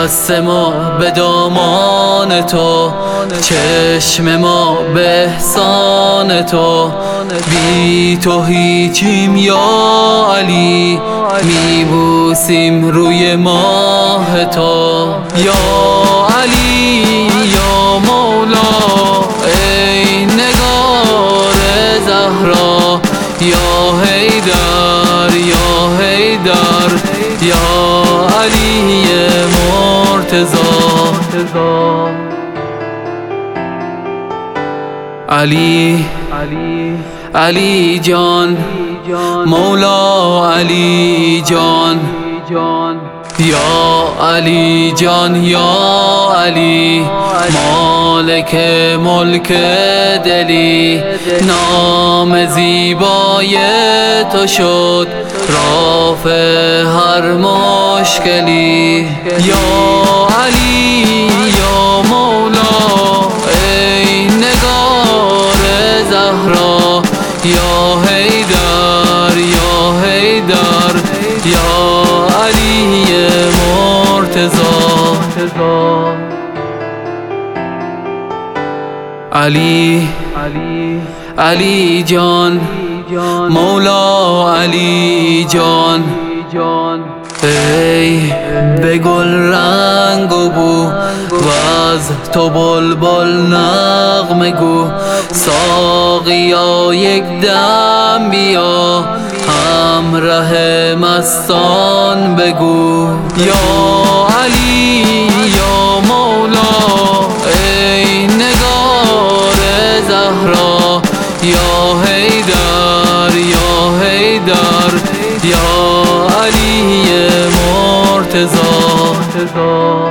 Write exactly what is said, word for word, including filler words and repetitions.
دست ما به دامان تو، چشم ما به احسان تو. بی تو هیچیم یا علی، میبوسیم روی ماه تو. یا علی یا مولا ای نگار زهرا، یا حیدر یا حیدر یا علی مرتضی. علی علی جان مولا علی جان، یا علی جان یا علی مالک ملک دلی. نام زیبای تو شد رافع هر مشکلی. یا علی یا مولا ای نگار زهرا، یا حیدر یا حیدر یا علی مرتضی. علی علی جان مولا علی جان، ای به گل رنگ و بو و از تو بلبل نغمه گو. ساقیا یک دم بیا همراه مستان بگو. یا علی یا مولا ای نگار زهرا، یا حیدر یا حیدر یا علی مرتضی.